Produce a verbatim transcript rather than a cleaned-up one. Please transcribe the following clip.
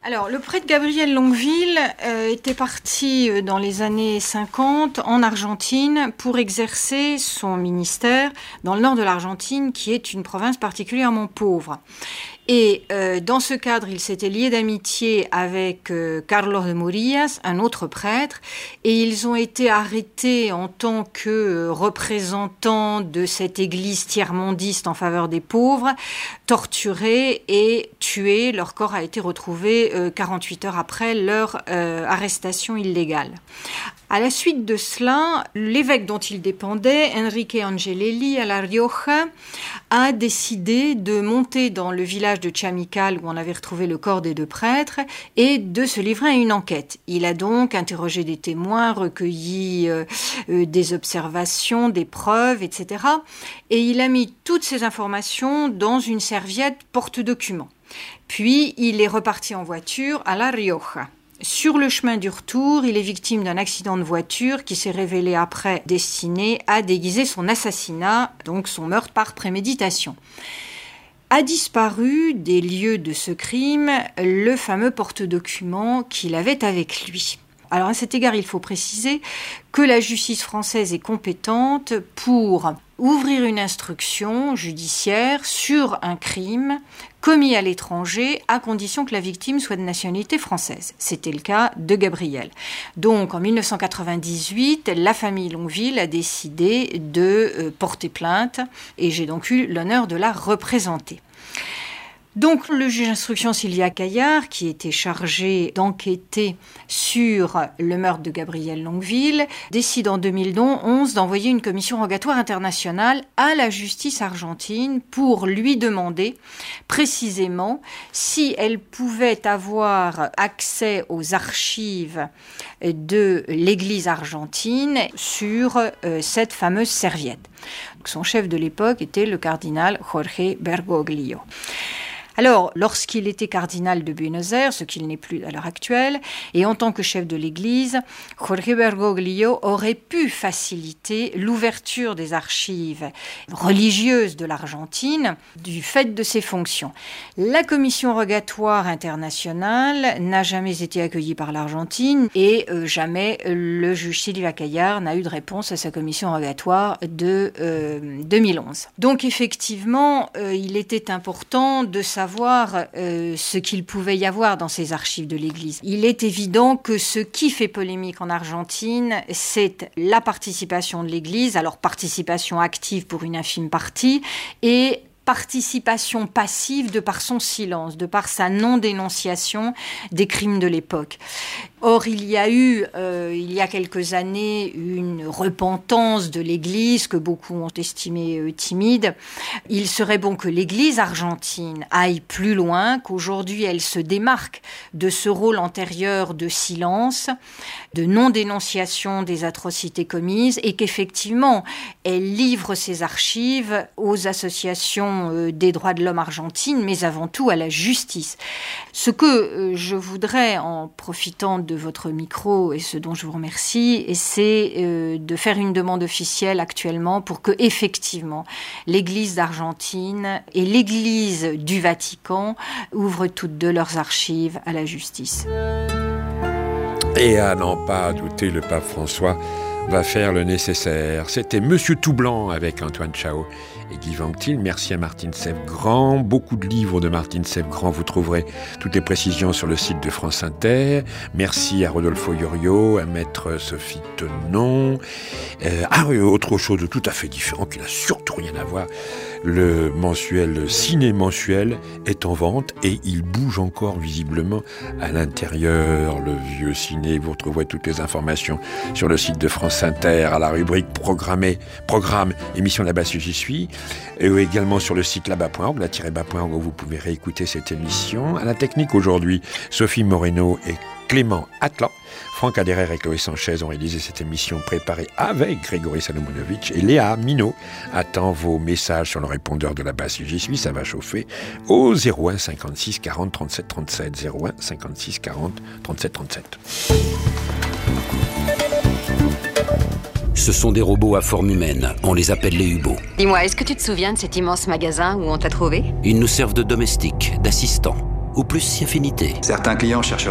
Alors, le prêtre Gabriel Longueville euh, était parti euh, dans les années cinquante en Argentine pour exercer son ministère dans le nord de l'Argentine, qui est une province particulièrement pauvre. Et euh, dans ce cadre, il s'était lié d'amitié avec euh, Carlos de Morillas, un autre prêtre, et ils ont été arrêtés en tant que euh, représentants de cette église tiers-mondiste en faveur des pauvres, torturés et tués. Leur corps a été retrouvé euh, quarante-huit heures après leur euh, arrestation illégale. À la suite de cela, l'évêque dont il dépendait, Enrique Angelelli à La Rioja, a décidé de monter dans le village de Chamical où on avait retrouvé le corps des deux prêtres et de se livrer à une enquête. Il a donc interrogé des témoins, recueilli euh, euh, des observations, des preuves, et cetera. Et il a mis toutes ces informations dans une serviette porte-documents. Puis il est reparti en voiture à La Rioja. Sur le chemin du retour, il est victime d'un accident de voiture qui s'est révélé après destiné à déguiser son assassinat, donc son meurtre par préméditation. A disparu des lieux de ce crime le fameux porte-document qu'il avait avec lui. Alors à cet égard, il faut préciser que la justice française est compétente pour ouvrir une instruction judiciaire sur un crime commis à l'étranger à condition que la victime soit de nationalité française. C'était le cas de Gabriel. Donc en dix-neuf cent quatre-vingt-dix-huit, la famille Longueville a décidé de euh, porter plainte et j'ai donc eu l'honneur de la représenter. Donc le juge d'instruction Sylvia Caillard, qui était chargé d'enquêter sur le meurtre de Gabriel Longueville, décide en deux mille onze d'envoyer une commission rogatoire internationale à la justice argentine pour lui demander précisément si elle pouvait avoir accès aux archives de l'Église argentine sur euh, cette fameuse serviette. Son chef de l'époque était le cardinal Jorge Bergoglio. Alors, lorsqu'il était cardinal de Buenos Aires, ce qu'il n'est plus à l'heure actuelle, et en tant que chef de l'Église, Jorge Bergoglio aurait pu faciliter l'ouverture des archives religieuses de l'Argentine du fait de ses fonctions. La commission rogatoire internationale n'a jamais été accueillie par l'Argentine et euh, jamais le juge Sylvia Caillard n'a eu de réponse à sa commission rogatoire de euh, deux mille onze. Donc effectivement, euh, il était important de savoir savoir euh, ce qu'il pouvait y avoir dans ces archives de l'Église. Il est évident que ce qui fait polémique en Argentine, c'est la participation de l'Église, alors participation active pour une infime partie, et participation passive de par son silence, de par sa non-dénonciation des crimes de l'époque. Or, il y a eu, euh, il y a quelques années, une repentance de l'Église que beaucoup ont estimée euh, timide. Il serait bon que l'Église argentine aille plus loin, qu'aujourd'hui elle se démarque de ce rôle antérieur de silence, de non-dénonciation des atrocités commises, et qu'effectivement, elle livre ses archives aux associations des droits de l'homme argentines, mais avant tout à la justice. Ce que je voudrais, en profitant de votre micro et ce dont je vous remercie, c'est de faire une demande officielle actuellement pour que, effectivement, l'Église d'Argentine et l'Église du Vatican ouvrent toutes deux leurs archives à la justice. Et à n'en pas douter, le pape François va faire le nécessaire. C'était Monsieur Toublanc avec Antoine Chao et Guy Vanctil. Merci à Martine Sèvres-Grand. Beaucoup de livres de Martine Sèvres-Grand. Vous trouverez toutes les précisions sur le site de France Inter. Merci à Rodolphe Iorio, à Maître Sophie Tenon. Euh, ah oui, autre chose de tout à fait différent qui n'a surtout rien à voir. Le mensuel Ciné Mensuel est en vente et il bouge encore visiblement à l'intérieur. Le vieux ciné, vous retrouverez toutes les informations sur le site de France Inter à la rubrique programmée, programme émission là-bas si j'y suis, et également sur le site là-bas point org, là-bas point org où vous pouvez réécouter cette émission. À la technique aujourd'hui, Sophie Moreno et Clément Atlan. Franck Aderer et Chloé Sanchez ont réalisé cette émission préparée avec Grégory Salomonovitch, et Léa Minot attend vos messages sur le répondeur de la base si j'y suis, ça va chauffer, au zéro un cinquante-six quarante trente-sept trente-sept, zéro un cinquante-six quarante trente-sept trente-sept. Ce sont des robots à forme humaine, on les appelle les U B O. Dis-moi, est-ce que tu te souviens de cet immense magasin où on t'a trouvé ? Ils nous servent de domestiques, d'assistants. ou plus si affinité. Certains clients cherchent